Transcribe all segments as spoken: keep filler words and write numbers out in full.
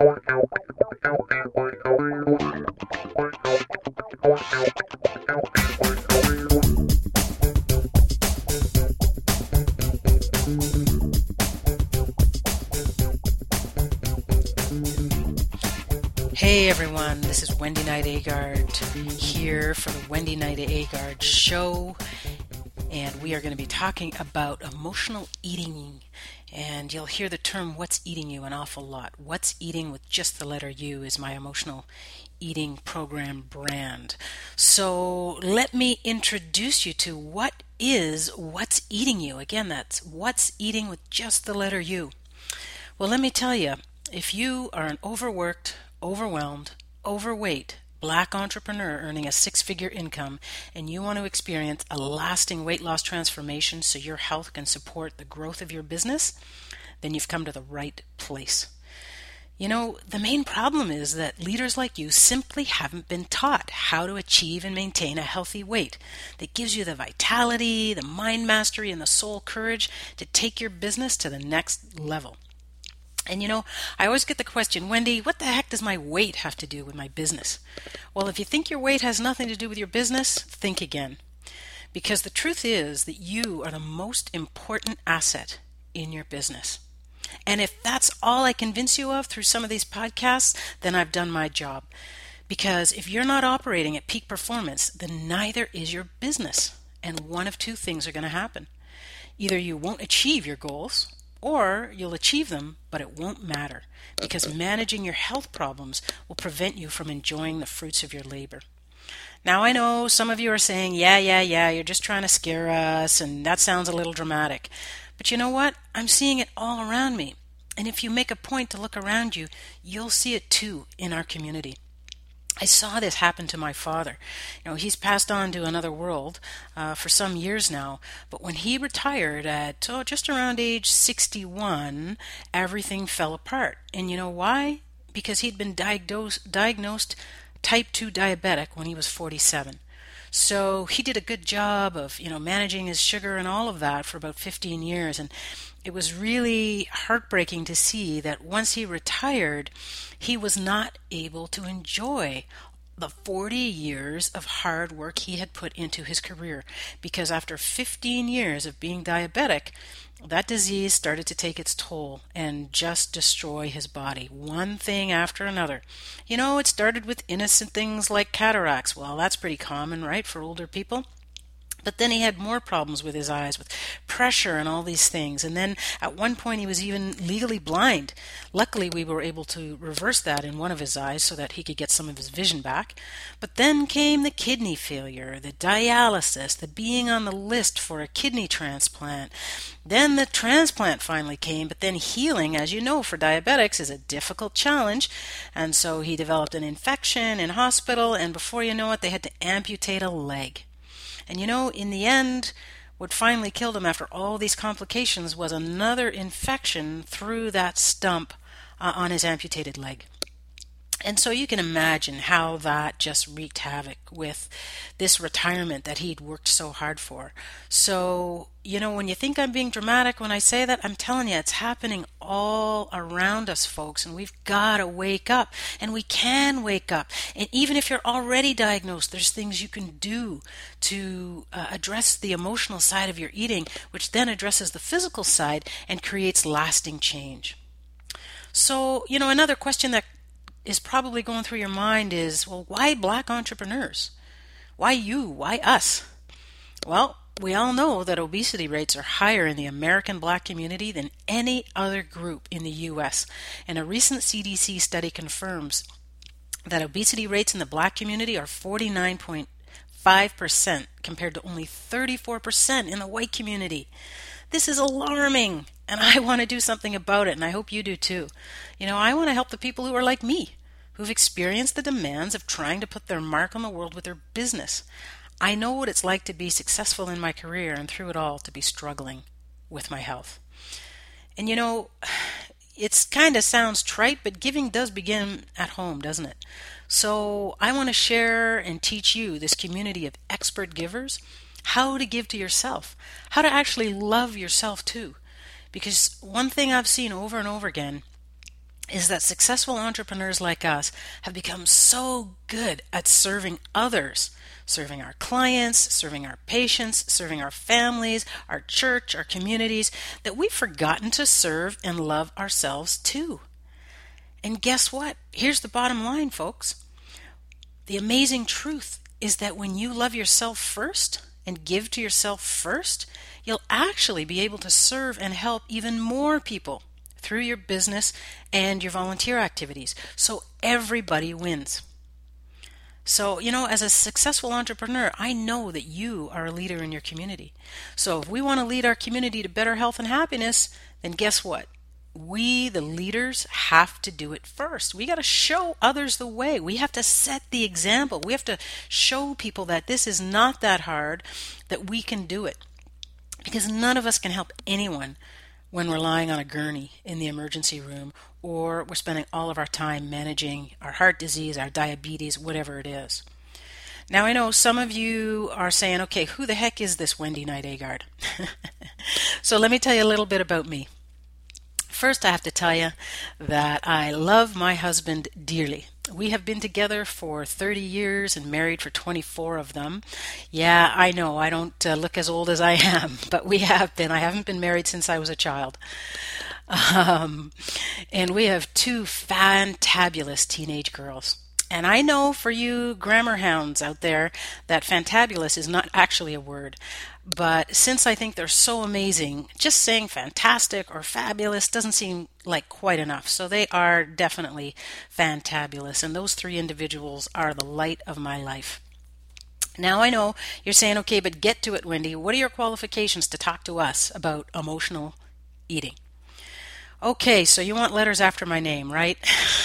Hey everyone, this is Wendy Knight Agard here for the Wendy Knight Agard Show, and we are going to be talking about emotional eating. And you'll hear the term "what's eating you" an awful lot. What's Eating with just the letter U is my emotional eating program brand. So let me introduce you to what is What's Eating You. Again, that's What's Eating with just the letter U. Well, let me tell you, if you are an overworked, overwhelmed, overweight Black entrepreneur earning a six-figure income and you want to experience a lasting weight loss transformation so your health can support the growth of your business, then you've come to the right place. You know, the main problem is that leaders like you simply haven't been taught how to achieve and maintain a healthy weight that gives you the vitality, the mind mastery, and the soul courage to take your business to the next level. And you know, I always get the question, Wendy, what the heck does my weight have to do with my business? Well, if you think your weight has nothing to do with your business, think again. Because the truth is that you are the most important asset in your business. And if that's all I convince you of through some of these podcasts, then I've done my job. Because if you're not operating at peak performance, then neither is your business. And one of two things are going to happen. Either you won't achieve your goals, or you'll achieve them, but it won't matter because managing your health problems will prevent you from enjoying the fruits of your labor. Now, I know some of you are saying, yeah, yeah, yeah, you're just trying to scare us, and that sounds a little dramatic. But you know what? I'm seeing it all around me. And if you make a point to look around you, you'll see it too in our community. I saw this happen to my father. You know, he's passed on to another world uh, for some years now, but when he retired at oh, just around age sixty-one, everything fell apart. And you know why? Because he'd been diagnosed, diagnosed type two diabetic when he was forty-seven. So he did a good job of, you know, managing his sugar and all of that for about fifteen years, and it was really heartbreaking to see that once he retired, he was not able to enjoy the forty years of hard work he had put into his career. Because after fifteen years of being diabetic, that disease started to take its toll and just destroy his body, one thing after another. You know, it started with innocent things like cataracts. Well, that's pretty common, right, for older people? But then he had more problems with his eyes, with pressure and all these things. And then at one point he was even legally blind. Luckily, we were able to reverse that in one of his eyes so that he could get some of his vision back. But then came the kidney failure, the dialysis, the being on the list for a kidney transplant. Then the transplant finally came, but then healing, as you know, for diabetics is a difficult challenge. And so he developed an infection in hospital, and before you know it, they had to amputate a leg. And you know, in the end, what finally killed him after all these complications was another infection through that stump uh, on his amputated leg. And so you can imagine how that just wreaked havoc with this retirement that he'd worked so hard for. So, you know, when you think I'm being dramatic when I say that, I'm telling you, it's happening all around us, folks, and we've got to wake up. And we can wake up. And even if you're already diagnosed, there's things you can do to uh, address the emotional side of your eating, which then addresses the physical side and creates lasting change. So, you know, another question that is probably going through your mind is, well, why Black entrepreneurs? Why you? Why us? Well, we all know that obesity rates are higher in the American Black community than any other group in the U S, and a recent C D C study confirms that obesity rates in the Black community are forty-nine point five percent compared to only thirty-four percent in the white community. This is alarming, and I want to do something about it, and I hope you do too. You know, I want to help the people who are like me, who've experienced the demands of trying to put their mark on the world with their business. I know what it's like to be successful in my career and through it all to be struggling with my health. And you know, it's kind of sounds trite, but giving does begin at home, doesn't it? So I want to share and teach you, this community of expert givers, how to give to yourself, how to actually love yourself too. Because one thing I've seen over and over again is that successful entrepreneurs like us have become so good at serving others, serving our clients, serving our patients, serving our families, our church, our communities, that we've forgotten to serve and love ourselves too. And guess what? Here's the bottom line, folks. The amazing truth is that when you love yourself first and give to yourself first, you'll actually be able to serve and help even more people through your business and your volunteer activities. So everybody wins. So, you know, as a successful entrepreneur, I know that you are a leader in your community. So if we want to lead our community to better health and happiness, then guess what? We, the leaders, have to do it first. We got to show others the way. We have to set the example. We have to show people that this is not that hard, that we can do it. Because none of us can help anyone when we're lying on a gurney in the emergency room, or we're spending all of our time managing our heart disease, our diabetes, whatever it is. Now, I know some of you are saying, okay, who the heck is this Wendy Knight Agard? So let me tell you a little bit about me. First, I have to tell you that I love my husband dearly. We have been together for thirty years and married for twenty-four of them. Yeah, I know, I don't uh, look as old as I am, but we have been. I haven't been married since I was a child. Um, and we have two fantabulous teenage girls. And I know for you grammar hounds out there that fantabulous is not actually a word. But since I think they're so amazing, just saying fantastic or fabulous doesn't seem like quite enough. So they are definitely fantabulous. And those three individuals are the light of my life. Now I know you're saying, okay, but get to it, Wendy. What are your qualifications to talk to us about emotional eating? Okay, so you want letters after my name, right?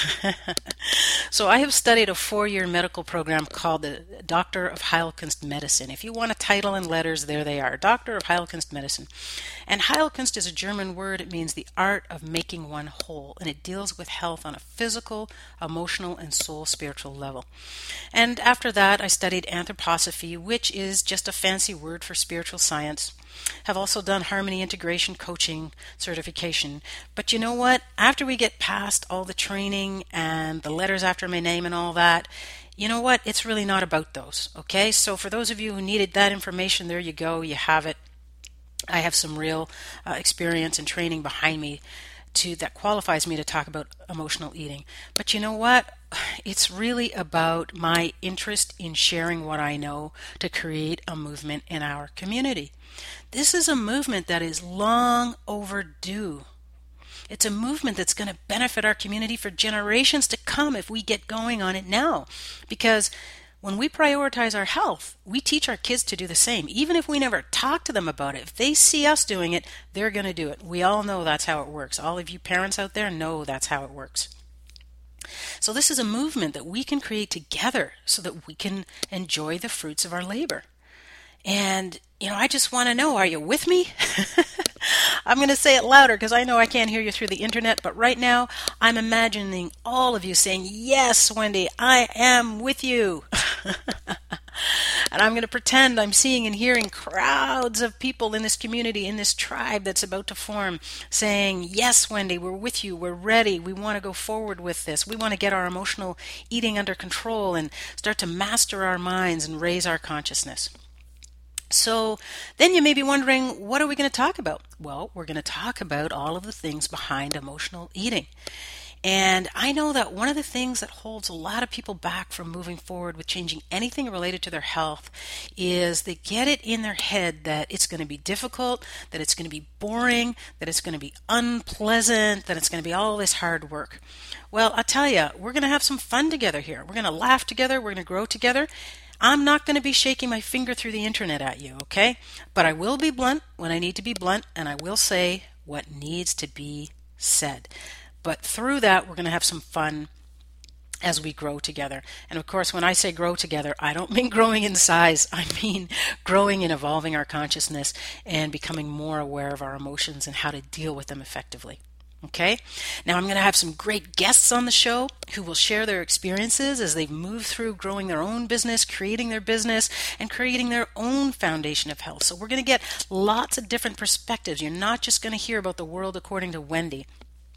So I have studied a four-year medical program called the Doctor of Heilkunst Medicine. If you want a title and letters, there they are, Doctor of Heilkunst Medicine. And Heilkunst is a German word. It means the art of making one whole, and it deals with health on a physical, emotional, and soul spiritual level. And after that, I studied anthroposophy, which is just a fancy word for spiritual science. Have also done harmony integration coaching certification. But you know what? After we get past all the training and the letters after my name and all that, you know what? It's really not about those. Okay? So for those of you who needed that information, there you go. You have it. I have some real uh, experience and training behind me to that qualifies me to talk about emotional eating. But you know what? It's really about my interest in sharing what I know to create a movement in our community. This is a movement that is long overdue. It's a movement that's going to benefit our community for generations to come if we get going on it now. Because when we prioritize our health, we teach our kids to do the same. Even if we never talk to them about it, if they see us doing it, they're going to do it. We all know that's how it works. All of you parents out there know that's how it works. So this is a movement that we can create together so that we can enjoy the fruits of our labor. And, you know, I just want to know, are you with me? I'm going to say it louder because I know I can't hear you through the internet, but right now I'm imagining all of you saying, yes, Wendy, I am with you. And I'm going to pretend I'm seeing and hearing crowds of people in this community, in this tribe that's about to form, saying, yes, Wendy, we're with you, we're ready, we want to go forward with this, we want to get our emotional eating under control and start to master our minds and raise our consciousness. So then you may be wondering, what are we going to talk about? Well, we're going to talk about all of the things behind emotional eating. And I know that one of the things that holds a lot of people back from moving forward with changing anything related to their health is they get it in their head that it's going to be difficult, that it's going to be boring, that it's going to be unpleasant, that it's going to be all this hard work. Well, I'll tell you, we're going to have some fun together here. We're going to laugh together. We're going to grow together. I'm not going to be shaking my finger through the internet at you, okay? But I will be blunt when I need to be blunt, and I will say what needs to be said. But through that, we're going to have some fun as we grow together. And of course, when I say grow together, I don't mean growing in size. I mean growing and evolving our consciousness and becoming more aware of our emotions and how to deal with them effectively. Okay, now I'm going to have some great guests on the show who will share their experiences as they've moved through growing their own business, creating their business, and creating their own foundation of health. So we're going to get lots of different perspectives. You're not just going to hear about the world according to Wendy.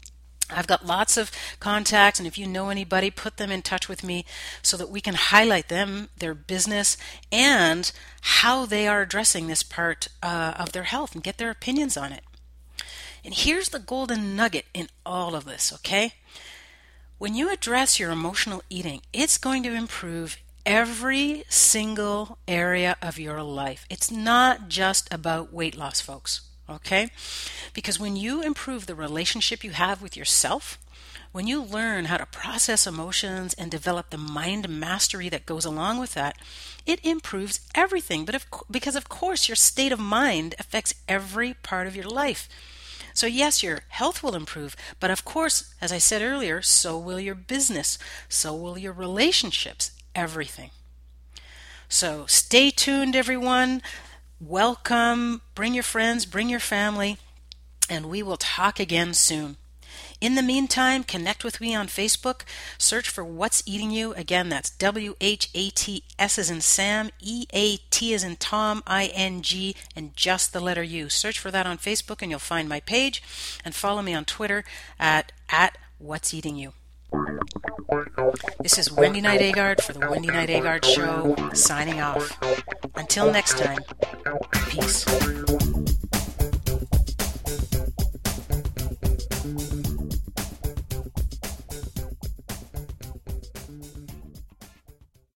I've got lots of contacts, and if you know anybody, put them in touch with me so that we can highlight them, their business, and how they are addressing this part uh, of their health and get their opinions on it. And here's the golden nugget in all of this, okay? When you address your emotional eating, it's going to improve every single area of your life. It's not just about weight loss, folks. Okay? Because when you improve the relationship you have with yourself, when you learn how to process emotions and develop the mind mastery that goes along with that, it improves everything. But if, because of course your state of mind affects every part of your life. So yes, your health will improve, but of course, as I said earlier, so will your business, so will your relationships, everything. So stay tuned, everyone. Welcome, bring your friends, bring your family, and we will talk again soon. In the meantime, connect with me on Facebook. Search for What's Eating You. Again, that's W H A T S as in Sam, E A T as in Tom, I N G, and just the letter U. Search for that on Facebook and you'll find my page. And follow me on Twitter at, at What's Eating You. This is Wendy Knight Agard for the Wendy Knight Agard Show, signing off. Until next time, peace.